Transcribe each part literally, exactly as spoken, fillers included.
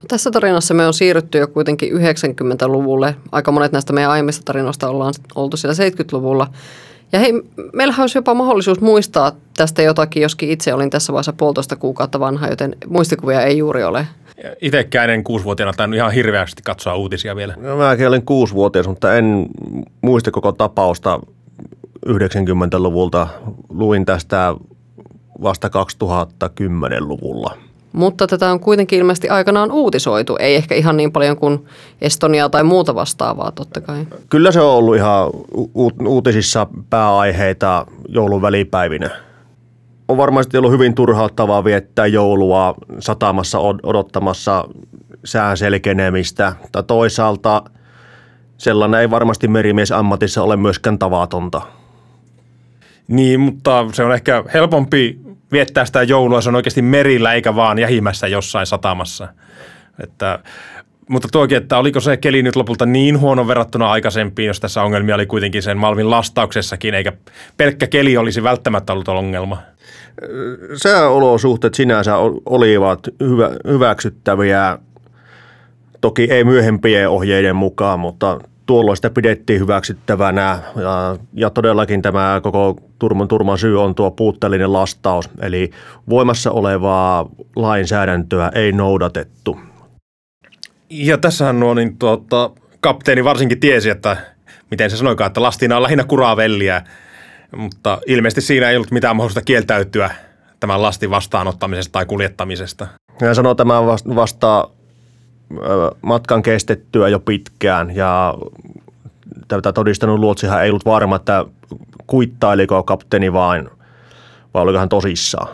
Tässä tarinassa me on siirrytty jo kuitenkin yhdeksänkymmentäluvulle. Aika monet näistä meidän aiemmista tarinoista ollaan oltu siellä seitsemänkymmentäluvulla. Ja hei, meillähän olisi jopa mahdollisuus muistaa tästä jotakin, joskin itse olin tässä vaiheessa puolitoista kuukautta vanha, joten muistikuvia ei juuri ole. Itsekään en kuusivuotiaana tainnut ihan hirveästi katsoa uutisia vielä. No, mäkin olin kuusivuotias, mutta en muista koko tapausta yhdeksänkymmentäluvulta. Luin tästä vasta kaksituhattakymmenluvulla. Mutta tätä on kuitenkin ilmeisesti aikanaan uutisoitu. Ei ehkä ihan niin paljon kuin Estoniaa tai muuta vastaavaa totta kai. Kyllä se on ollut ihan u- uutisissa pääaiheita joulun välipäivinä. On varmasti ollut hyvin turhauttavaa viettää joulua satamassa odottamassa sään selkenemistä. Tai toisaalta sellainen ei varmasti merimiesammatissa ole myöskään tavatonta. Niin, mutta se on ehkä helpompi viettää sitä joulua, se on oikeasti merillä eikä vaan jähimässä jossain satamassa. Että, mutta tuokin, että oliko se keli nyt lopulta niin huono verrattuna aikaisempiin, jos tässä ongelmia oli kuitenkin sen Malmin lastauksessakin, eikä pelkkä keli olisi välttämättä ollut ongelma. Sääolosuhteet sinänsä olivat hyvä, hyväksyttäviä, toki ei myöhempien ohjeiden mukaan, mutta tuolloin sitä pidettiin hyväksyttävänä ja, ja todellakin tämä koko turman, turman syy on tuo puutteellinen lastaus, eli voimassa olevaa lainsäädäntöä ei noudatettu. Ja tässähän nuo, niin tuota, kapteeni varsinkin tiesi, että miten se sanoikaan, että lastina on lähinnä kuraa velliä, mutta ilmeisesti siinä ei ollut mitään mahdollista kieltäytyä tämän lastin vastaanottamisesta tai kuljettamisesta. Hän sanoi tämän vasta matkan kestettyä jo pitkään ja tätä todistanut luotsihan ei ollut varma, että kuittailiko kapteeni vain, vai oliko hän tosissaan.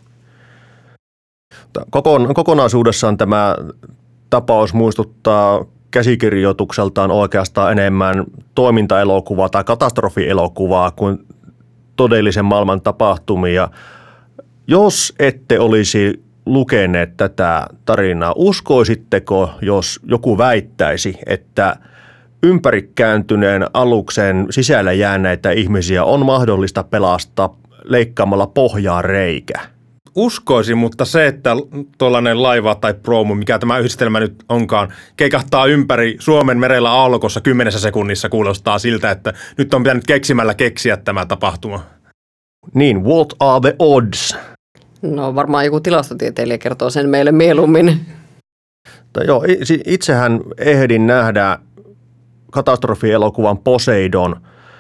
Kokonaisuudessaan tämä tapaus muistuttaa käsikirjoitukseltaan oikeastaan enemmän toimintaelokuvaa tai katastrofielokuvaa kuin todellisen maailman tapahtumia. Jos ette olisi lukeneet tätä tarinaa, uskoisitteko, jos joku väittäisi, että ympärikääntyneen aluksen sisällä jääneitä ihmisiä on mahdollista pelastaa leikkaamalla pohjaan reikä? Uskoisin, mutta se, että tuollainen laiva tai proomu, mikä tämä yhdistelmä nyt onkaan, keikahtaa ympäri Suomen merellä aallokossa kymmenessä sekunnissa, kuulostaa siltä, että nyt on pitänyt keksimällä keksiä tämä tapahtuma. Niin, what are the odds? No varmaan joku tilastotieteilijä kertoo sen meille mieluummin. Tai joo, itsehän ehdin nähdä katastrofielokuvan Poseidon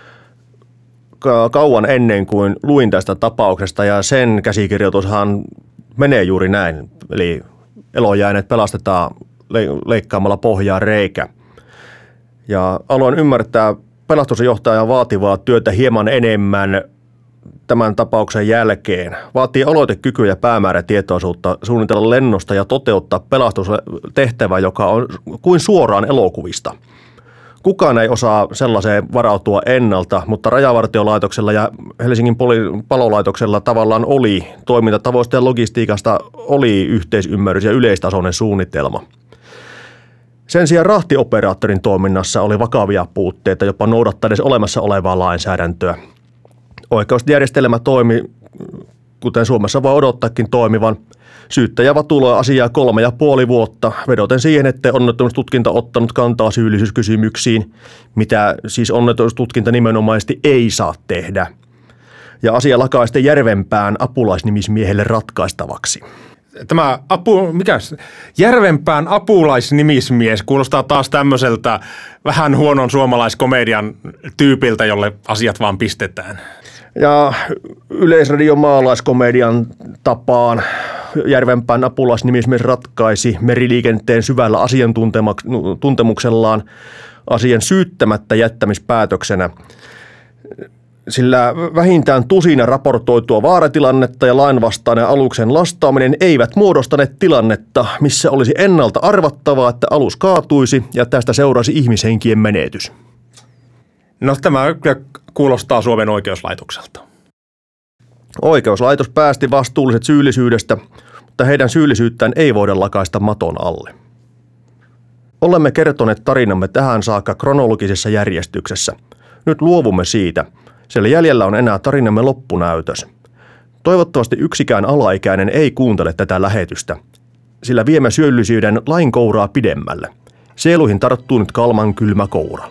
kauan ennen kuin luin tästä tapauksesta ja sen käsikirjoitushan menee juuri näin. Eli elonjääneet pelastetaan leikkaamalla pohjaan reikä. Ja aloin ymmärtää pelastusjohtajan vaativaa työtä hieman enemmän tämän tapauksen jälkeen. Vaatii aloitekykyä ja päämäärätietoisuutta suunnitella lennosta ja toteuttaa pelastustehtävä, joka on kuin suoraan elokuvista. Kukaan ei osaa sellaiseen varautua ennalta, mutta Rajavartiolaitoksella ja Helsingin poli- palolaitoksella tavallaan oli toimintatavoista ja logistiikasta oli yhteisymmärrys ja yleistasoinen suunnitelma. Sen sijaan rahtioperaattorin toiminnassa oli vakavia puutteita, jopa noudattaa edes olemassa olevaa lainsäädäntöä. Oikeusjärjestelmä toimi, kuten Suomessa voi odottaakin toimivan. Syyttäjä vatuloi asiaa kolme ja puoli vuotta, vedoten siihen, ettei onnettomuustutkinta ottanut kantaa syyllisyyskysymyksiin, mitä siis onnettomuustutkinta nimenomaisesti ei saa tehdä. Ja asia lakaa sitten Järvenpään apulaisnimismiehelle ratkaistavaksi. Tämä apu, mikäs? Järvenpään apulaisnimismies kuulostaa taas tämmöiseltä vähän huonon suomalaiskomedian tyypiltä, jolle asiat vaan pistetään. Ja Yleisradion maalaiskomedian tapaan Järvenpään apulaisnimismies ratkaisi meriliikenteen syvällä asiantuntemuksellaan asian syyttämättä jättämispäätöksenä. Sillä vähintään tusina raportoitua vaaratilannetta ja lainvastainen aluksen lastaaminen eivät muodostaneet tilannetta, missä olisi ennalta arvattavaa, että alus kaatuisi ja tästä seurasi ihmishenkien menetys. No tämä kyllä kuulostaa Suomen oikeuslaitokselta. Oikeuslaitos päästi vastuulliset syyllisyydestä, mutta heidän syyllisyyttään ei voida lakaista maton alle. Olemme kertoneet tarinamme tähän saakka kronologisessa järjestyksessä. Nyt luovumme siitä, sillä jäljellä on enää tarinamme loppunäytös. Toivottavasti yksikään alaikäinen ei kuuntele tätä lähetystä. sillä viemme syöllisyyden lain kouraa pidemmälle. Sieluihin tarttuu nyt Kalman kylmä koura.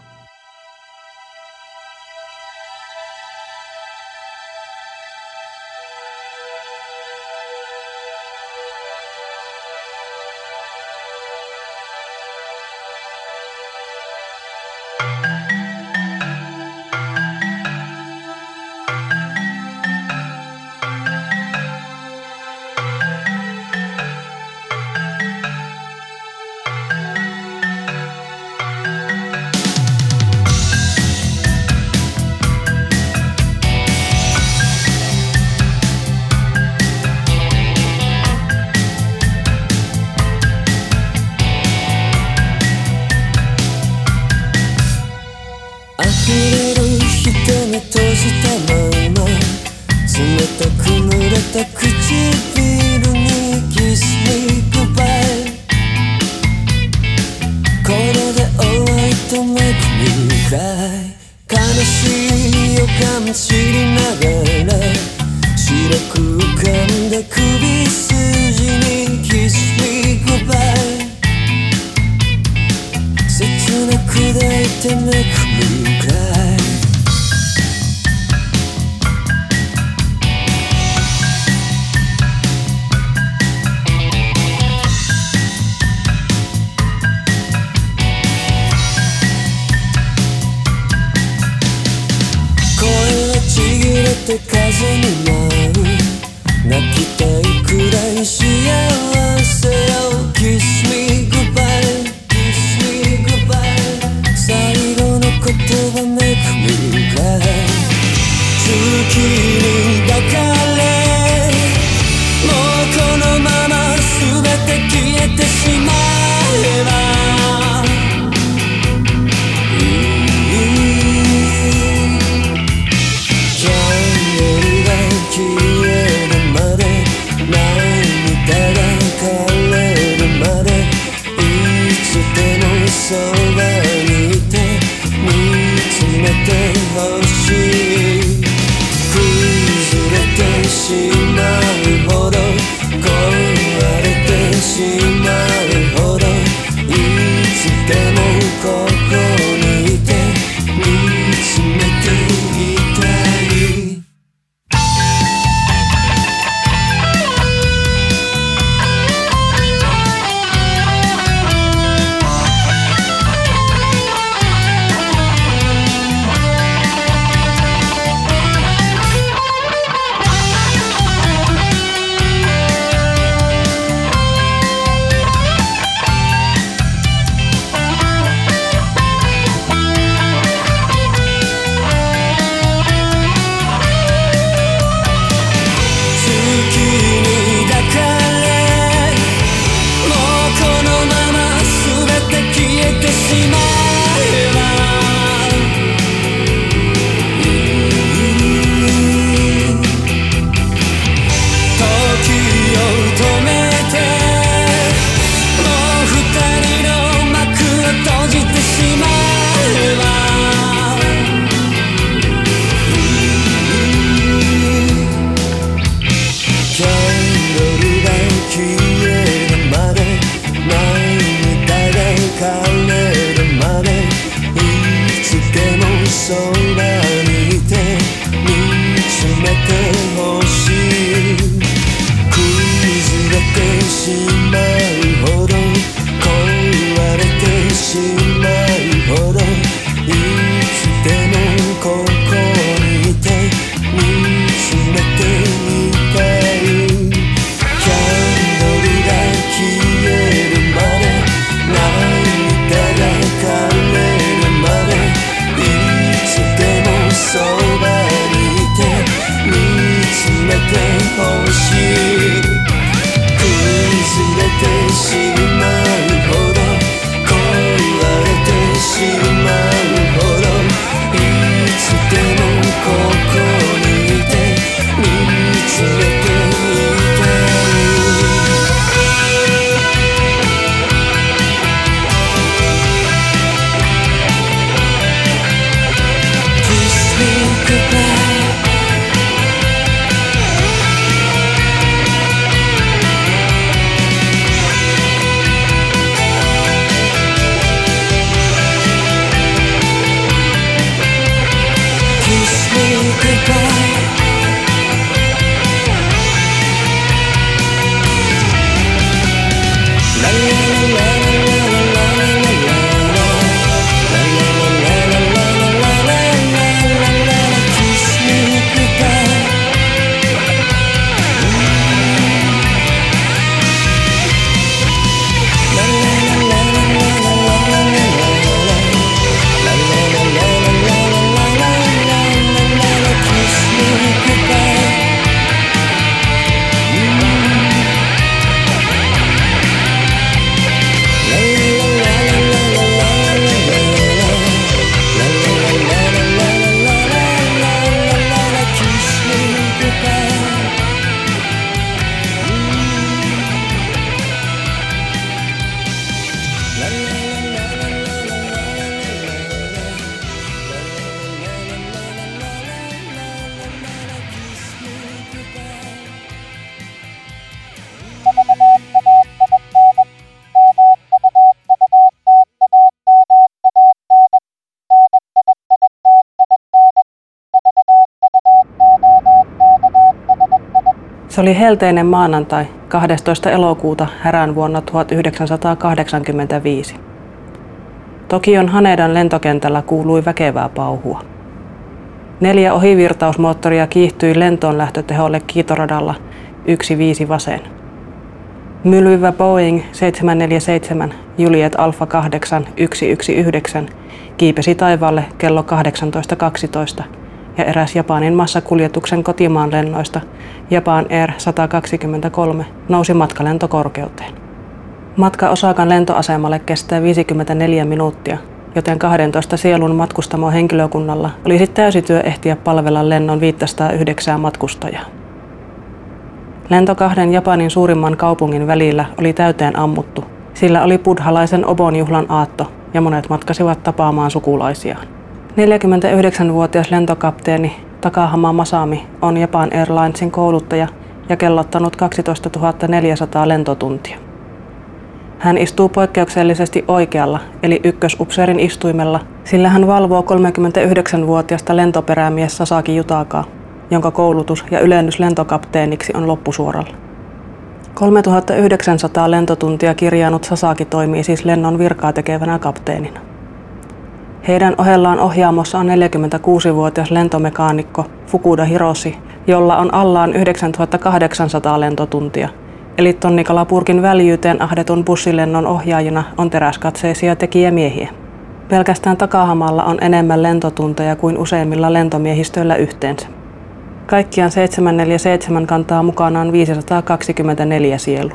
Se oli helteinen maanantai kahdestoista elokuuta härän vuonna tuhatyhdeksänsataakahdeksankymmentäviisi. Tokion Hanedan lentokentällä kuului väkevää pauhua. Neljä ohivirtausmoottoria kiihtyi lentoon lähtöteholle kiitoradalla yksi viisi vasen. Mylvivä Boeing seitsemänsataa neljäkymmentäseitsemän Juliet Alfa kahdeksan yksi yksi yhdeksän kiipesi taivaalle kello kahdeksantoista kaksitoista ja eräs Japanin massakuljetuksen kotimaan lennoista Japan Air sata kaksikymmentäkolme nousi matkalentokorkeuteen. Matka Osakan lentoasemalle kestää viisikymmentäneljä minuuttia, joten kahdentoista sielun matkustamo henkilökunnalla olisi täysityö ehtiä palvella lennon viisisataayhdeksän matkustajaa. Lento kahden Japanin suurimman kaupungin välillä oli täyteen ammuttu, sillä oli buddhalaisen Obon juhlan aatto ja monet matkasivat tapaamaan sukulaisiaan. neljäkymmentäyhdeksänvuotias lentokapteeni Takahama Masami on Japan Airlinesin kouluttaja ja kellottanut kaksitoistatuhatta neljäsataa lentotuntia. Hän istuu poikkeuksellisesti oikealla, eli ykkösupseerin istuimella, sillä hän valvoo kolmekymmentäyhdeksänvuotiasta lentoperämies Sasaki Jutakaa, jonka koulutus ja ylennys lentokapteeniksi on loppusuoralla. kolmetuhattayhdeksänsataa lentotuntia kirjaanut Sasaki toimii siis lennon virkaa tekevänä kapteenina. Heidän ohellaan ohjaamossa on neljäkymmentäkuusivuotias lentomekaanikko Fukuda Hiroshi, jolla on allaan yhdeksäntuhattakahdeksansataa lentotuntia, eli tonnikalapurkin väljyyteen ahdetun bussilennon ohjaajina on teräskatseisia tekijämiehiä. Pelkästään Takahamalla on enemmän lentotunteja kuin useimmilla lentomiehistöillä yhteensä. Kaikkiaan seitsemänsataaneljäkymmentäseitsemän kantaa mukanaan viisisataakaksikymmentäneljä sielua.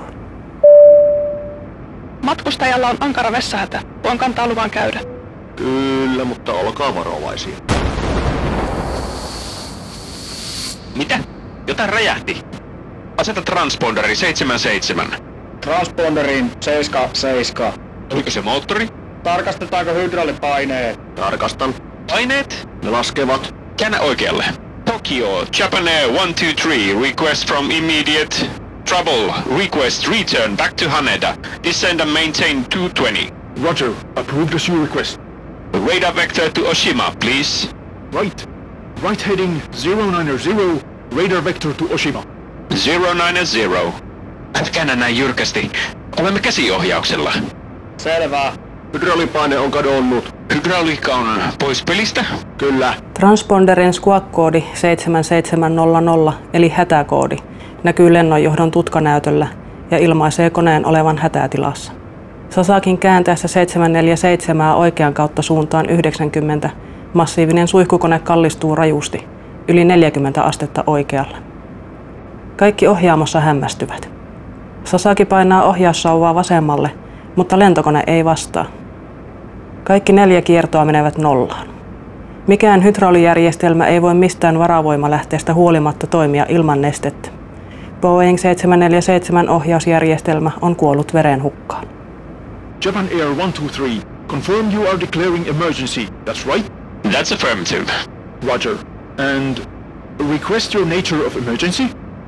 Matkustajalla on ankara vessahätä. Voin kantaa luvan käydä. Kyllä, mutta olkaa varovaisia. Mitä? Jotain räjähti. Aseta transponderi seitsemänkymmentäseitsemän. Transponderiin seitsemän seitsemän. Oliko se moottori? Tarkastetaanko hydraulipaineet? Tarkastan. Paineet? Ne laskevat. Käännä oikealle. Tokyo, Japan Air one two three, request from immediate trouble. Request return back to Haneda. Descend and maintain two twenty. Roger, approve the shoe request. Radar vector to Oshima, please. Right. Right heading zero nine zero, radar vector to Oshima. zero nine zero. Käännä näin jyrkästi. Olemme käsiohjauksella. Selvä. Hydraulipaine on kadonnut. Hydrauliikka on pois pelistä? Kyllä. Transponderin squawk-koodi seitsemänseitsemän nolla nolla eli hätäkoodi näkyy lennonjohdon tutkanäytöllä ja ilmaisee koneen olevan hätätilassa. Sasakin kääntäessä seitsemänsataaneljäkymmentäseitsemän oikean kautta suuntaan yhdeksänkymmentä massiivinen suihkukone kallistuu rajusti, yli neljäkymmentä astetta oikealle. Kaikki ohjaamossa hämmästyvät. Sasaki painaa ohjaussauvaa vasemmalle, mutta lentokone ei vastaa. Kaikki neljä kiertoa menevät nollaan. Mikään hydraulijärjestelmä ei voi mistään varavoimalähteestä huolimatta toimia ilman nestettä. Boeing seitsemänsataaneljäkymmentäseitsemän ohjausjärjestelmä on kuollut verenhukkaan. Japan Air one two three, confirm you are declaring emergency. That's right? That's affirmative. Roger. And request your nature of emergency?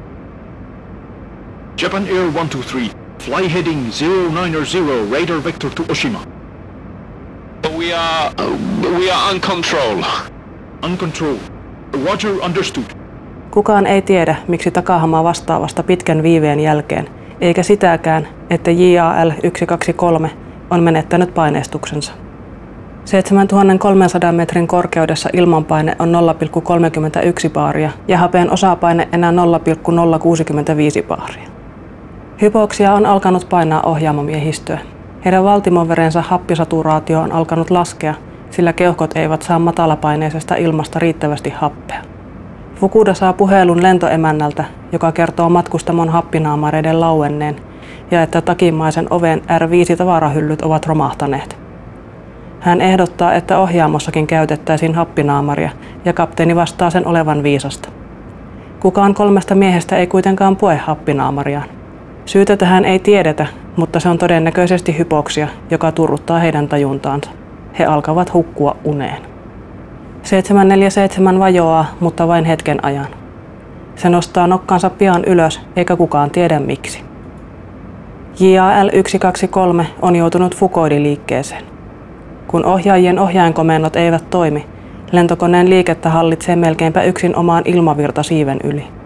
Japan Air one two three, fly heading zero nine zero, radar vector to Oshima. We are... Uh, we are on control. Uncontrol. Roger, understood. Kukaan ei tiedä, miksi Takahama vastaa vasta pitkän viiveen jälkeen, eikä sitäkään, että J A L yksi kaksi kolme on menettänyt paineistuksensa. seitsemäntuhattakolmesataa metrin korkeudessa ilmanpaine on nolla pilkku kolmekymmentäyksi baaria ja hapeen osapaine enää nolla pilkku nolla kuusikymmentäviisi baaria. Hypoksia on alkanut painaa ohjaamomiehistöä. Heidän valtimoverensa happisaturaatio on alkanut laskea, sillä keuhkot eivät saa matalapaineisesta ilmasta riittävästi happea. Fukuda saa puhelun lentoemännältä, joka kertoo matkustamon happinaamareiden lauenneen ja että takimaisen oven R viisi tavarahyllyt ovat romahtaneet. Hän ehdottaa, että ohjaamossakin käytettäisiin happinaamaria ja kapteeni vastaa sen olevan viisasta. Kukaan kolmesta miehestä ei kuitenkaan pue happinaamariaan. Syytä tähän ei tiedetä, mutta se on todennäköisesti hypoksia, joka turruttaa heidän tajuntaansa. He alkavat hukkua uneen. seitsemänsataaneljäkymmentäseitsemän vajoaa, mutta vain hetken ajan. Se nostaa nokkansa pian ylös, eikä kukaan tiedä miksi. J A L yksi kaksi kolme on joutunut fukoidiliikkeeseen. Kun ohjaajien ohjainkomennot eivät toimi, lentokoneen liikettä hallitsee melkeinpä yksin omaan ilmavirtasiiven yli.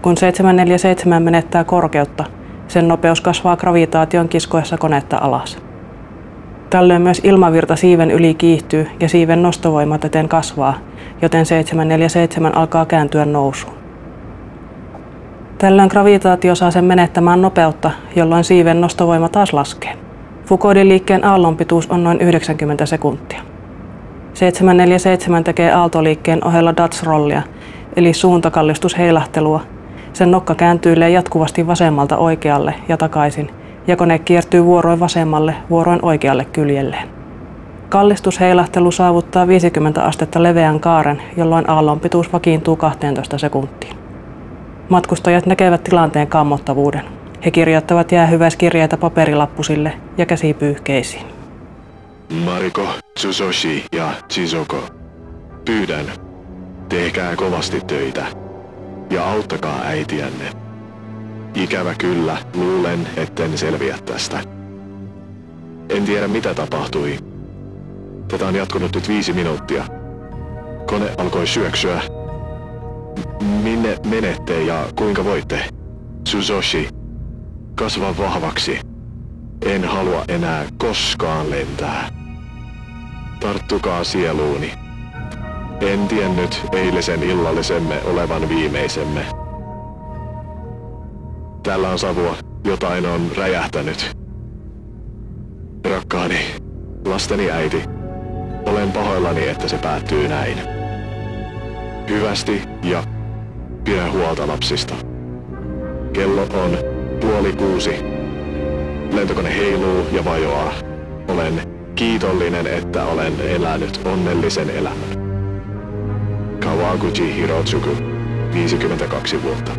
Kun seitsemänsataaneljäkymmentäseitsemän menettää korkeutta, sen nopeus kasvaa gravitaation kiskoessa konetta alas. Tällöin myös ilmavirta siiven yli kiihtyy ja siiven nostovoima täten kasvaa, joten seitsemänsataaneljäkymmentäseitsemän alkaa kääntyä nousuun. Tällöin gravitaatio saa sen menettämään nopeutta, jolloin siiven nostovoima taas laskee. Foucaultin liikkeen aallonpituus on noin yhdeksänkymmentä sekuntia. seitsemänsataaneljäkymmentäseitsemän tekee aaltoliikkeen ohella Dutch-rollia, eli suuntakallistusheilahtelua. Sen nokka kääntyilee jatkuvasti vasemmalta oikealle ja takaisin, ja kone kiertyy vuoroin vasemmalle, vuoroin oikealle kyljelleen. Kallistusheilahtelu saavuttaa viisikymmentä astetta leveän kaaren, jolloin aallonpituus vakiintuu kahteentoista sekuntiin. Matkustajat näkevät tilanteen kammottavuuden. He kirjoittavat jäähyväiskirjeitä paperilappusille ja käsipyyhkeisiin. Mariko, Tsuzoshi ja Chizoko, pyydän, tehkää kovasti töitä ja auttakaa äitiänne. Ikävä kyllä, luulen, etten selviä tästä. En tiedä mitä tapahtui. Tätä on jatkunut nyt viisi minuuttia. Kone alkoi syöksyä. Minne menette ja kuinka voitte? Tsuzoshi, kasva vahvaksi. En halua enää koskaan lentää. Tarttukaa sieluuni. En tiennyt eilisen illallisemme olevan viimeisemme. Täällä on savua. Jotain on räjähtänyt. Rakkaani, lasteni äiti. Olen pahoillani, että se päättyy näin. Hyvästi ja pidä huolta lapsista. Kello on puoli kuusi. Lentokone heiluu ja vajoaa. Olen kiitollinen, että olen elänyt onnellisen elämän. Kawaguchi Hirotsuku, viisikymmentäkaksi vuotta.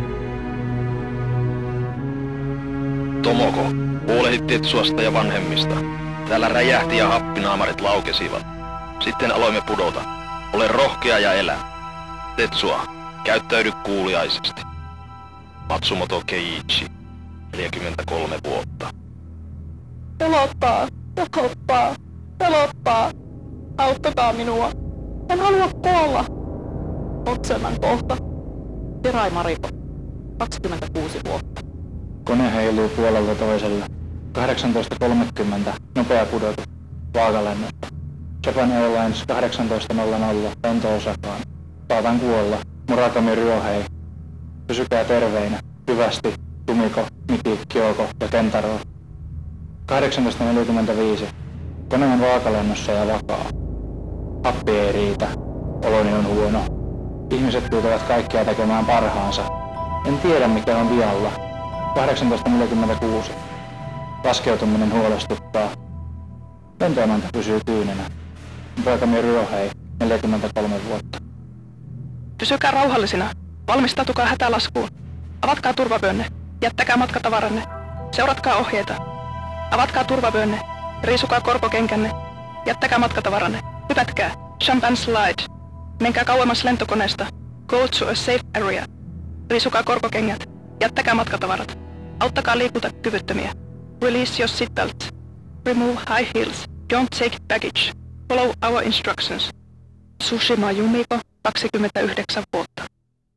Tomoko, huolehdit Tetsuasta ja vanhemmista. Täällä räjähti ja happinaamarit laukesivat. Sitten aloimme pudota. Ole rohkea ja elä. Tetsua, käyttäydy kuuliaisesti. Matsumoto Keiichi, neljäkymmentäkolme vuotta. Pelottaa, pelottaa, pelottaa. Auttakaa minua. En halua kuolla. Otselman kohta. Hirai Mariko, kaksikymmentäkuusi vuotta. Kone heiluu puolelta toiselle. kahdeksantoista kolmekymmentä, nopea pudotus, vaakalennosta. Japan Airlines kahdeksantoista nolla nolla, lento Osakaan. Saatan kuolla. Murakami Ryohei. Pysykää terveinä. Hyvästi. Tumiko, Miki, Kyoko ja Kentaro. kahdeksantoista neljäkymmentäviisi. Kone on vaakalennossa ja vakaa. Happi ei riitä. Oloni on huono. Ihmiset pyytävät kaikkia tekemään parhaansa. En tiedä mikä on vialla. kahdeksantoista neljäkymmentäkuusi. Laskeutuminen huolestuttaa. Lentoemäntä pysyy tyynenä. Murakami Ryohei, neljäkymmentäkolme vuotta. Pysykää rauhallisina. Valmistautukaa hätälaskuun. Avatkaa turvavyönne. Jättäkää matkatavaranne. Seuratkaa ohjeita. Avatkaa turvavyönne. Riisukaa korkokenkänne. Jättäkää matkatavaranne. Hypätkää. Jump and slide. Menkää kauemmas lentokoneesta. Go to a safe area. Riisukaa korkokengät. Jättäkää matkatavarat. Auttakaa liikuntakyvyttömiä. Release your seatbelt. Remove high heels. Don't take baggage. Follow our instructions. Tsushima Yumiko, kaksikymmentäyhdeksän vuotta.